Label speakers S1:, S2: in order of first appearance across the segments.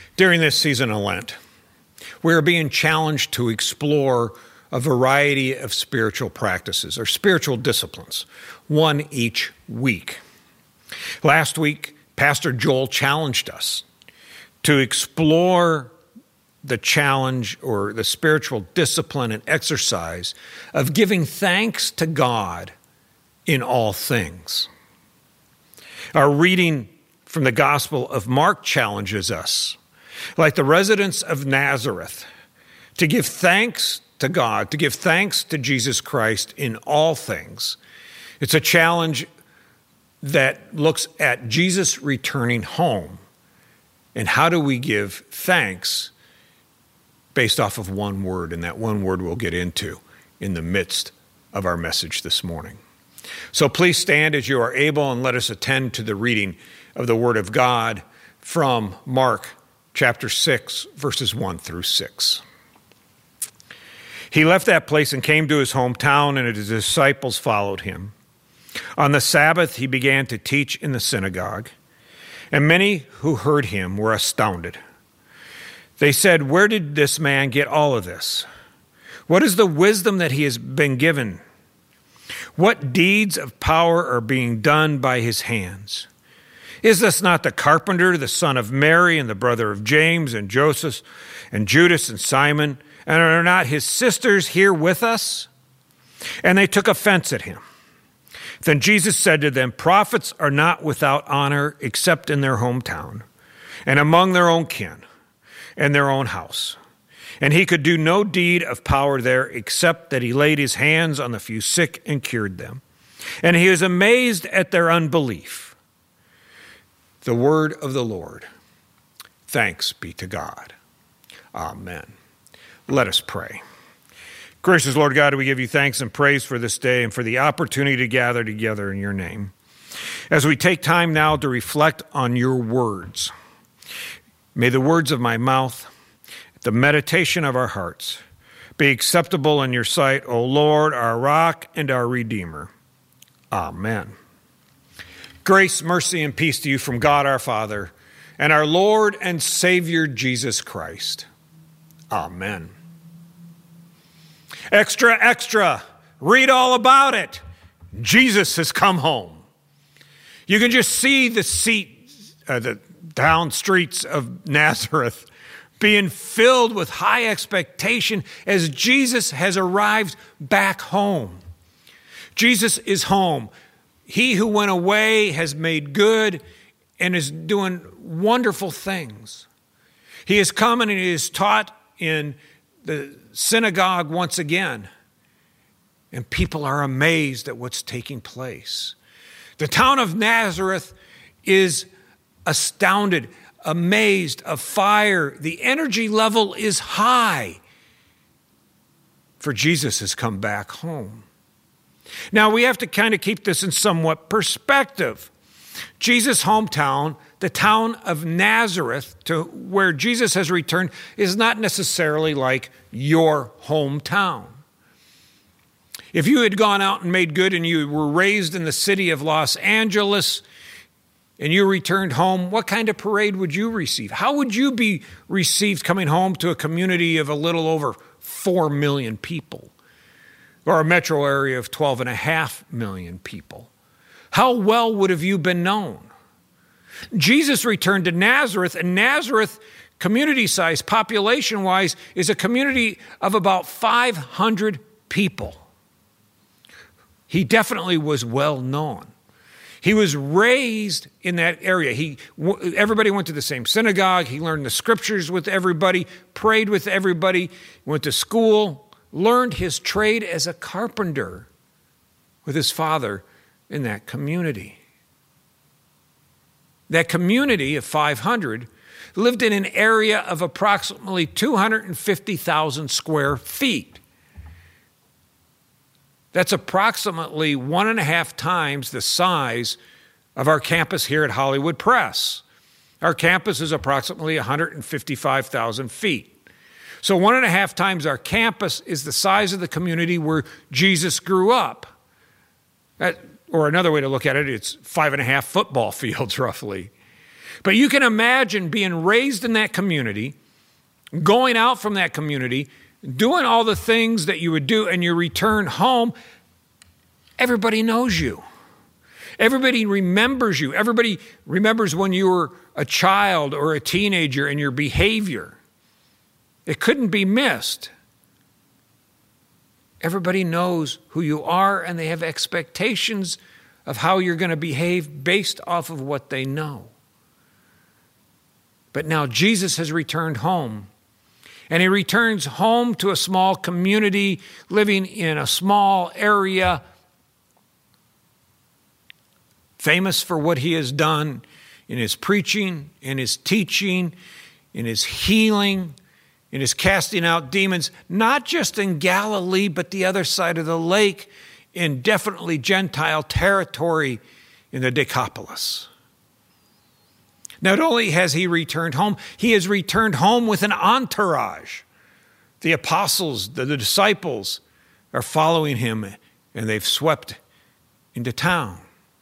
S1: During this season of Lent, we are being challenged to explore a variety of spiritual practices or spiritual disciplines, one each week. Last week, Pastor Joel challenged us to explore the challenge or the spiritual discipline and exercise of giving thanks to God in all things. Our reading from the Gospel of Mark challenges us, like the residents of Nazareth, to give thanks to God, to give thanks to Jesus Christ in all things. It's a challenge that looks at Jesus returning home and how do we give thanks based off of one word, and that one word we'll get into in the midst of our message this morning. So please stand as you are able and let us attend to the reading of the Word of God from Mark chapter 6, verses 1 through 6. He left that place and came to his hometown, and his disciples followed him. On the Sabbath, he began to teach in the synagogue, and many who heard him were astounded. They said, "Where did this man get all of this? What is the wisdom that he has been given? What deeds of power are being done by his hands? Is this not the carpenter, the son of Mary, and the brother of James and Joseph and Judas and Simon? And are not his sisters here with us?" And they took offense at him. Then Jesus said to them, "Prophets are not without honor except in their hometown and among their own kin and their own house." And he could do no deed of power there except that he laid his hands on the few sick and cured them. And he was amazed at their unbelief. The word of the Lord. Thanks be to God. Amen. Let us pray. Gracious Lord God, we give you thanks and praise for this day and for the opportunity to gather together in your name. As we take time now to reflect on your words, may the words of my mouth, the meditation of our hearts, be acceptable in your sight, O Lord, our rock and our redeemer. Amen. Grace, mercy, and peace to you from God our Father and our Lord and Savior Jesus Christ. Amen. Extra, extra, read all about it. Jesus has come home. You can just see the town streets of Nazareth being filled with high expectation as Jesus has arrived back home. Jesus is home. He who went away has made good and is doing wonderful things. He has come and he is taught in the synagogue once again, and people are amazed at what's taking place. The town of Nazareth is astounded, amazed, afire. The energy level is high, for Jesus has come back home. Now, we have to kind of keep this in somewhat perspective. Jesus' hometown, the town of Nazareth, to where Jesus has returned, is not necessarily like your hometown. If you had gone out and made good and you were raised in the city of Los Angeles and you returned home, what kind of parade would you receive? How would you be received coming home to a community of a little over 4 million people? Or a metro area of 12.5 million people. How well would have you been known? Jesus returned to Nazareth, and Nazareth, community size, population-wise, is a community of about 500 people. He definitely was well known. He was raised in that area. Everybody went to the same synagogue. He learned the scriptures with everybody, prayed with everybody, went to school, learned his trade as a carpenter with his father in that community. That community of 500 lived in an area of approximately 250,000 square feet. That's approximately 1.5 times the size of our campus here at Hollywood Press. Our campus is approximately 155,000 feet. So 1.5 times our campus is the size of the community where Jesus grew up. Or another way to look at it, it's 5.5 football fields roughly. But you can imagine being raised in that community, going out from that community, doing all the things that you would do, and you return home. Everybody knows you. Everybody remembers you. Everybody remembers when you were a child or a teenager and your behavior. It couldn't be missed. Everybody knows who you are, and they have expectations of how you're going to behave based off of what they know. But now Jesus has returned home, and he returns home to a small community living in a small area, famous for what he has done in his preaching, in his teaching, in his healing, in his casting out demons, not just in Galilee, but the other side of the lake, in definitely Gentile territory in the Decapolis. Not only has he returned home, he has returned home with an entourage. The apostles, the disciples are following him, and they've swept into town.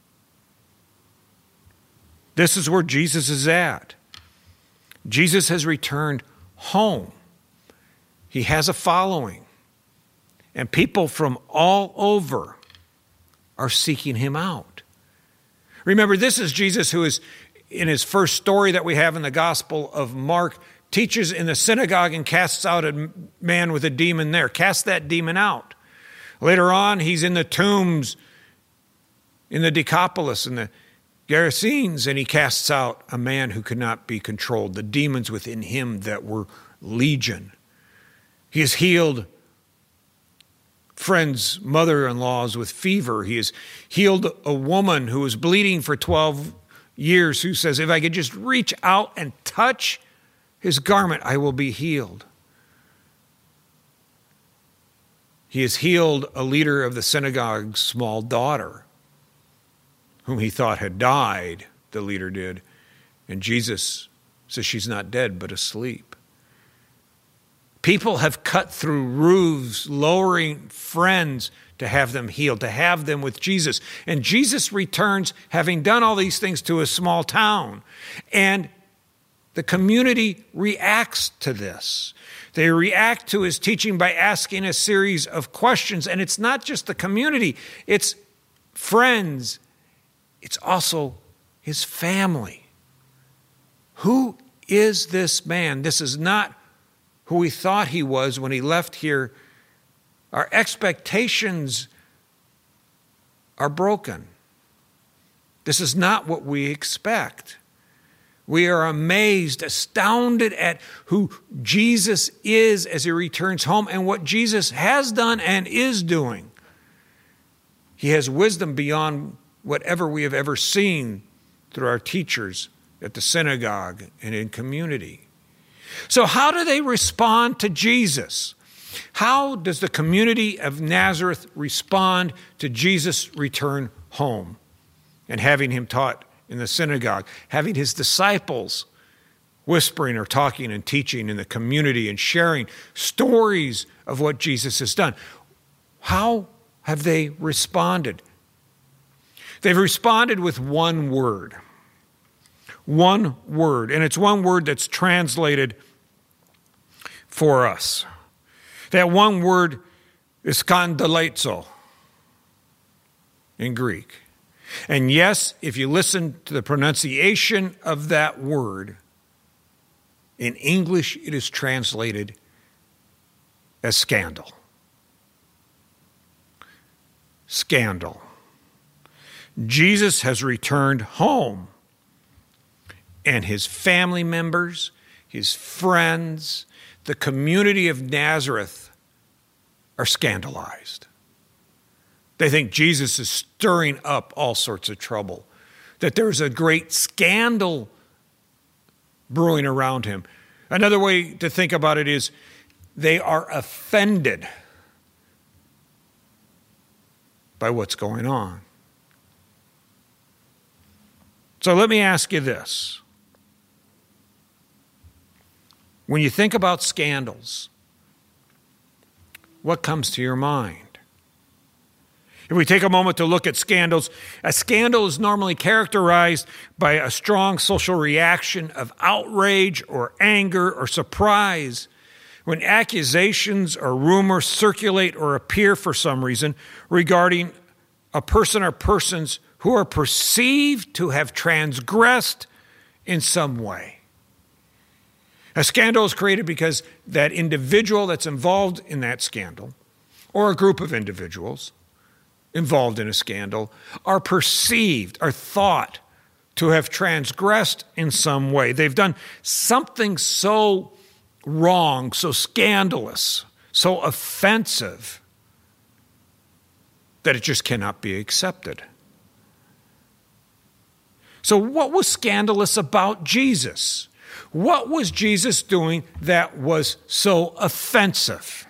S1: This is where Jesus is at. Jesus has returned home. He has a following, and people from all over are seeking him out. Remember, this is Jesus who is, in his first story that we have in the Gospel of Mark, teaches in the synagogue and casts out a man with a demon there. Casts that demon out. Later on, he's in the tombs in the Decapolis and the Gerasenes, and he casts out a man who could not be controlled, the demons within him that were legion. He has healed friends' mother-in-laws with fever. He has healed a woman who was bleeding for 12 years who says, if I could just reach out and touch his garment, I will be healed. He has healed a leader of the synagogue's small daughter, whom he thought had died, the leader did. And Jesus says she's not dead, but asleep. People have cut through roofs, lowering friends to have them healed, to have them with Jesus. And Jesus returns, having done all these things, to a small town. And the community reacts to this. They react to his teaching by asking a series of questions. And it's not just the community, it's friends. It's also his family. Who is this man? This is not who we thought he was when he left here. Our expectations are broken. This is not what we expect. We are amazed, astounded at who Jesus is as he returns home and what Jesus has done and is doing. He has wisdom beyond whatever we have ever seen through our teachers at the synagogue and in community. So how do they respond to Jesus? How does the community of Nazareth respond to Jesus' return home and having him taught in the synagogue, having his disciples whispering or talking and teaching in the community and sharing stories of what Jesus has done? How have they responded? They've responded with one word. One word. And it's one word that's translated for us. That one word is skandalizo in Greek. And yes, if you listen to the pronunciation of that word, in English it is translated as scandal. Scandal. Jesus has returned home, and his family members, his friends, the community of Nazareth are scandalized. They think Jesus is stirring up all sorts of trouble, that there's a great scandal brewing around him. Another way to think about it is they are offended by what's going on. So let me ask you this. When you think about scandals, what comes to your mind? If we take a moment to look at scandals, a scandal is normally characterized by a strong social reaction of outrage or anger or surprise when accusations or rumors circulate or appear for some reason regarding a person or persons who are perceived to have transgressed in some way. A scandal is created because that individual that's involved in that scandal, or a group of individuals involved in a scandal, are perceived, are thought to have transgressed in some way. They've done something so wrong, so scandalous, so offensive, that it just cannot be accepted. So what was scandalous about Jesus? What was Jesus doing that was so offensive?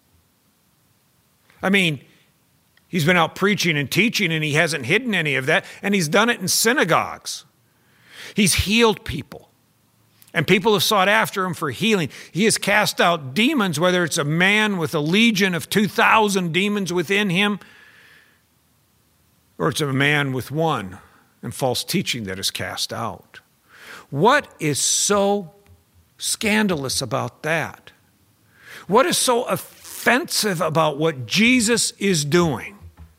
S1: I mean, he's been out preaching and teaching, and he hasn't hidden any of that, and he's done it in synagogues. He's healed people, and people have sought after him for healing. He has cast out demons, whether it's a man with a legion of 2,000 demons within him, or it's a man with one and false teaching that is cast out. What is so scandalous about that? What is so offensive about what Jesus is doing?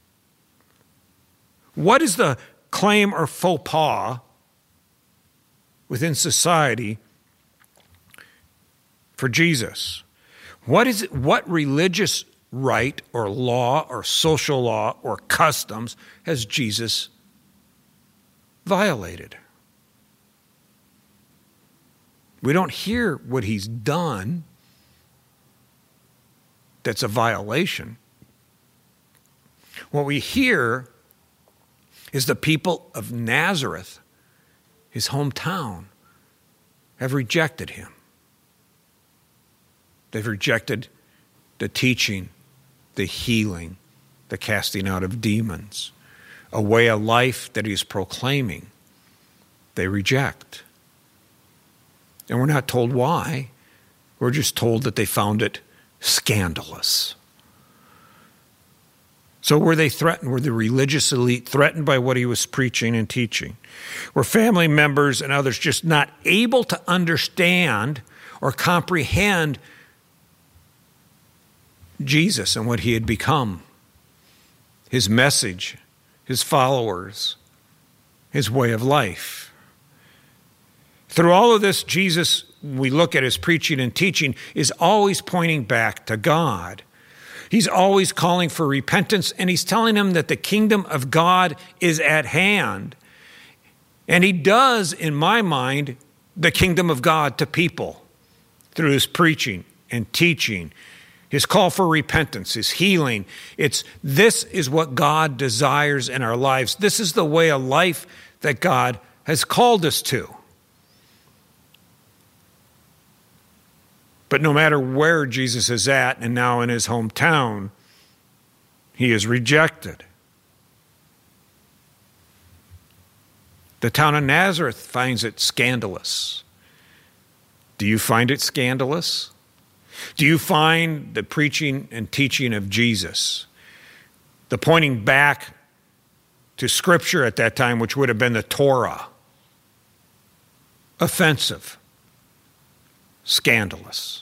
S1: What is the claim or faux pas within society for Jesus? What religious right or law or social law or customs has Jesus violated? We don't hear what he's done that's a violation. What we hear is the people of Nazareth, his hometown, have rejected him. They've rejected the teaching, the healing, the casting out of demons, a way of life that he's proclaiming. They reject. And we're not told why. We're just told that they found it scandalous. So were they threatened? Were the religious elite threatened by what he was preaching and teaching? Were family members and others just not able to understand or comprehend Jesus and what he had become, his message, his followers, his way of life? Through all of this, Jesus, we look at his preaching and teaching, is always pointing back to God. He's always calling for repentance, and he's telling them that the kingdom of God is at hand. And he does, in my mind, the kingdom of God to people through his preaching and teaching, his call for repentance, his healing. This is what God desires in our lives. This is the way of life that God has called us to. But no matter where Jesus is at, and now in his hometown, he is rejected. The town of Nazareth finds it scandalous. Do you find it scandalous? Do you find the preaching and teaching of Jesus, the pointing back to Scripture at that time, which would have been the Torah, offensive, scandalous?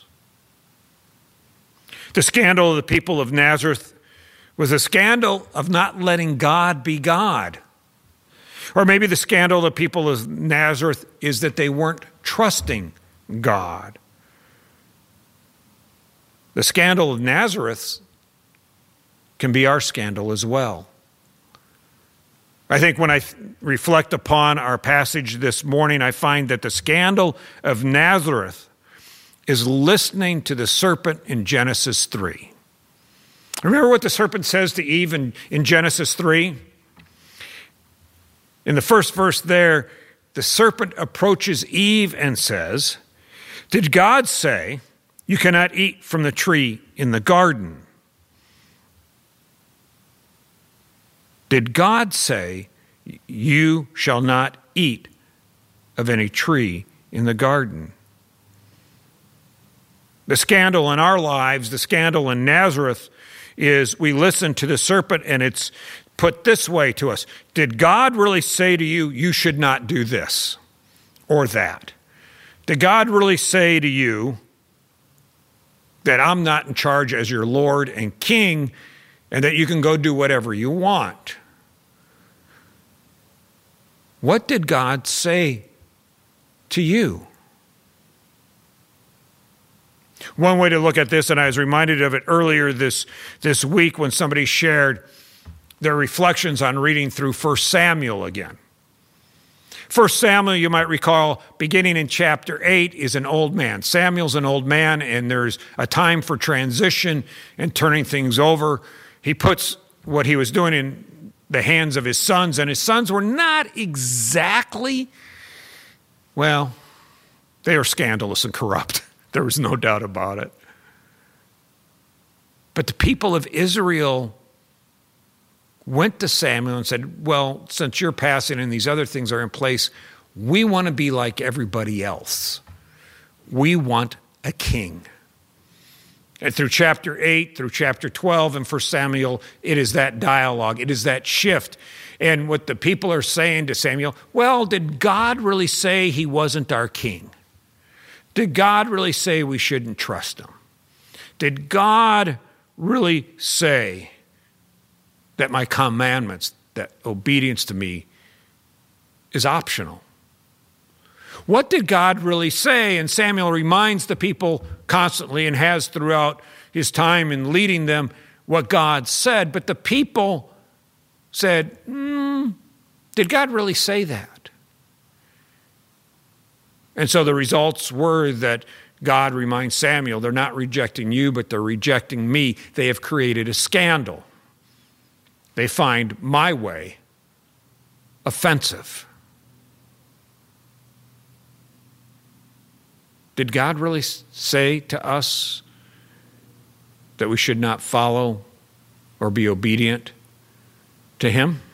S1: The scandal of the people of Nazareth was a scandal of not letting God be God. Or maybe the scandal of the people of Nazareth is that they weren't trusting God. The scandal of Nazareth can be our scandal as well. I think when I reflect upon our passage this morning, I find that the scandal of Nazareth is listening to the serpent in Genesis 3. Remember what the serpent says to Eve in Genesis 3? In the first verse there, the serpent approaches Eve and says, "Did God say, you cannot eat from the tree in the garden?" Did God say, you shall not eat of any tree in the garden? The scandal in our lives, the scandal in Nazareth, is we listen to the serpent and it's put this way to us. Did God really say to you, you should not do this or that? Did God really say to you that I'm not in charge as your Lord and King and that you can go do whatever you want? What did God say to you? One way to look at this, and I was reminded of it earlier this week when somebody shared their reflections on reading through 1 Samuel again. 1 Samuel, you might recall, beginning in chapter 8, is an old man. Samuel's an old man, and there's a time for transition and turning things over. He puts what he was doing in the hands of his sons, and his sons were not exactly, well, they were scandalous and corrupt. There was no doubt about it. But the people of Israel went to Samuel and said, well, since you're passing and these other things are in place, we want to be like everybody else. We want a king. And through chapter 8, through chapter 12 in 1 Samuel, it is that dialogue. It is that shift. And what the people are saying to Samuel, well, did God really say he wasn't our king? Did God really say we shouldn't trust him? Did God really say that my commandments, that obedience to me is optional? What did God really say? And Samuel reminds the people constantly and has throughout his time in leading them what God said. But the people said, did God really say that? And so the results were that God reminds Samuel, they're not rejecting you, but they're rejecting me. They have created a scandal. They find my way offensive. Did God really say to us that we should not follow or be obedient to him?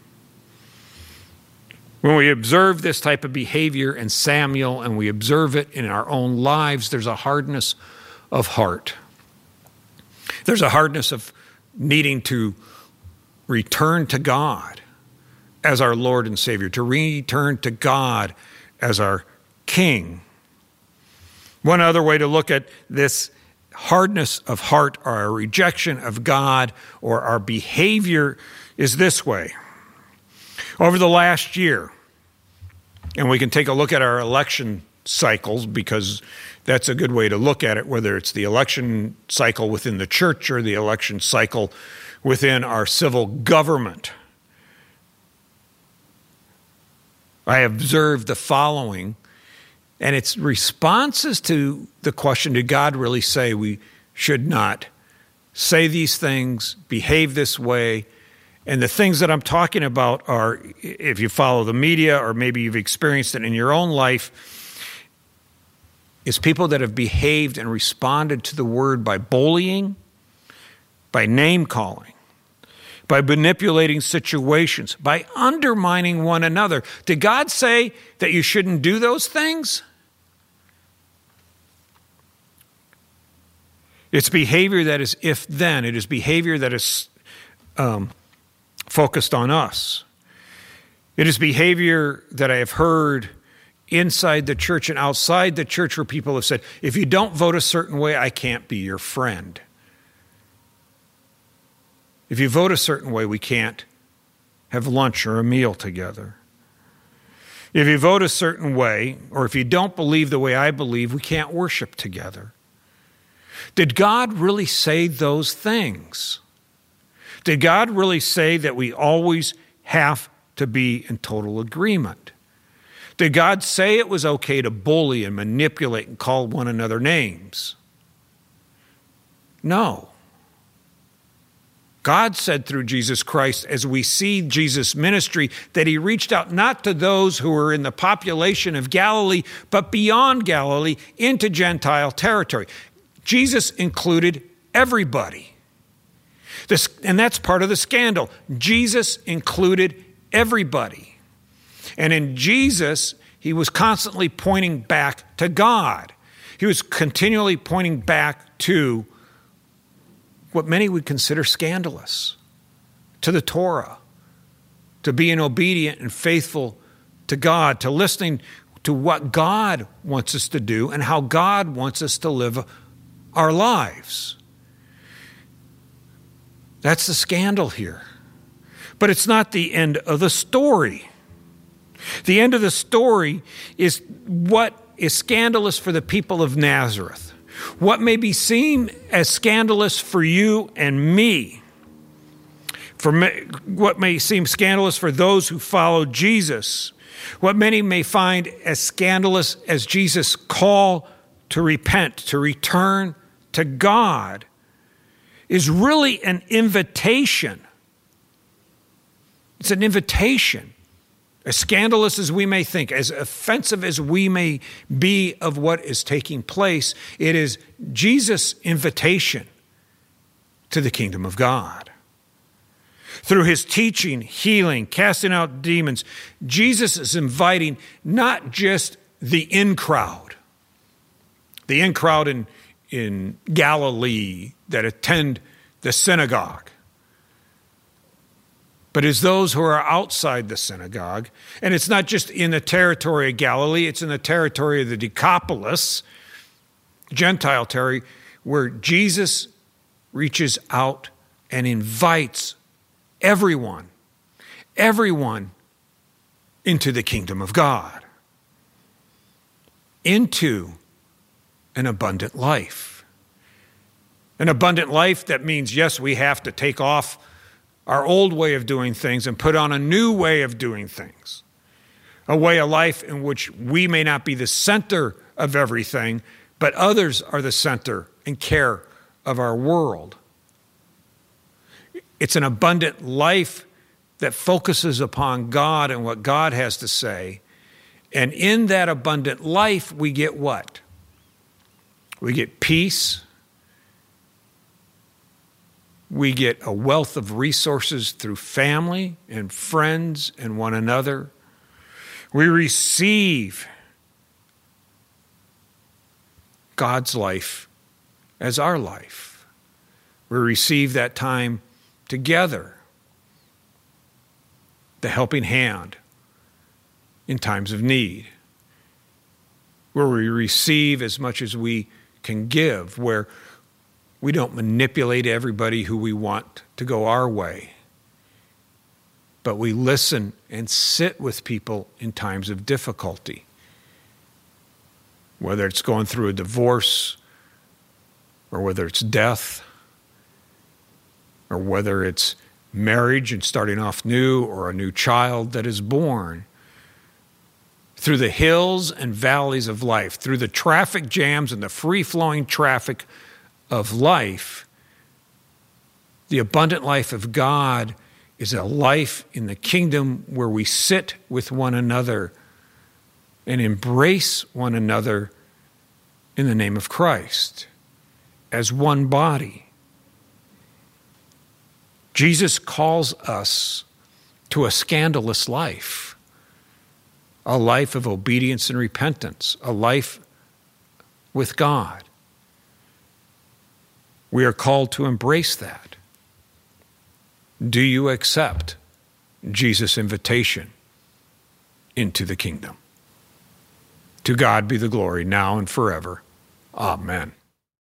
S1: When we observe this type of behavior in Samuel and we observe it in our own lives, there's a hardness of heart. There's a hardness of needing to return to God as our Lord and Savior, to return to God as our King. One other way to look at this hardness of heart or our rejection of God or our behavior is this way. Over the last year, and we can take a look at our election cycles because that's a good way to look at it, whether it's the election cycle within the church or the election cycle within our civil government. I observed the following, and it's responses to the question, did God really say we should not say these things, behave this way? And the things that I'm talking about are, if you follow the media or maybe you've experienced it in your own life, is people that have behaved and responded to the word by bullying, by name-calling, by manipulating situations, by undermining one another. Did God say that you shouldn't do those things? It's behavior that is if-then. It is behavior that is focused on us. It is behavior that I have heard inside the church and outside the church where people have said, if you don't vote a certain way, I can't be your friend. If you vote a certain way, we can't have lunch or a meal together. If you vote a certain way, or if you don't believe the way I believe, we can't worship together. Did God really say those things? Did God really say that we always have to be in total agreement? Did God say it was okay to bully and manipulate and call one another names? No. God said through Jesus Christ, as we see Jesus' ministry, that he reached out not to those who were in the population of Galilee, but beyond Galilee into Gentile territory. Jesus included everybody. And that's part of the scandal. Jesus included everybody. And in Jesus, he was constantly pointing back to God. He was continually pointing back to what many would consider scandalous to the Torah, to being obedient and faithful to God, to listening to what God wants us to do and how God wants us to live our lives. That's the scandal here. But it's not the end of the story. The end of the story is what is scandalous for the people of Nazareth. What may be seen as scandalous for you and me, what may seem scandalous for those who follow Jesus, what many may find as scandalous as Jesus' call to repent, to return to God, is really an invitation. It's an invitation. As scandalous as we may think, as offensive as we may be of what is taking place, it is Jesus' invitation to the kingdom of God. Through his teaching, healing, casting out demons, Jesus is inviting not just the in-crowd in Galilee that attend the synagogue, but as those who are outside the synagogue. And it's not just in the territory of Galilee, it's in the territory of the Decapolis, Gentile territory, where Jesus reaches out and invites everyone into the kingdom of God, into an abundant life. An abundant life that means, yes, we have to take off our old way of doing things and put on a new way of doing things. A way of life in which we may not be the center of everything, but others are the center and care of our world. It's an abundant life that focuses upon God and what God has to say. And in that abundant life, we get what? We get peace. We get a wealth of resources through family and friends and one another. We receive God's life as our life. We receive that time together, the helping hand in times of need, where we receive as much as we can give, where we don't manipulate everybody who we want to go our way, but we listen and sit with people in times of difficulty, whether it's going through a divorce or whether it's death or whether it's marriage and starting off new or a new child that is born. Through the hills and valleys of life, through the traffic jams and the free-flowing traffic of life, the abundant life of God is a life in the kingdom where we sit with one another and embrace one another in the name of Christ as one body. Jesus calls us to a scandalous life, a life of obedience and repentance, a life with God. We are called to embrace that. Do you accept Jesus' invitation into the kingdom? To God be the glory now and forever. Amen.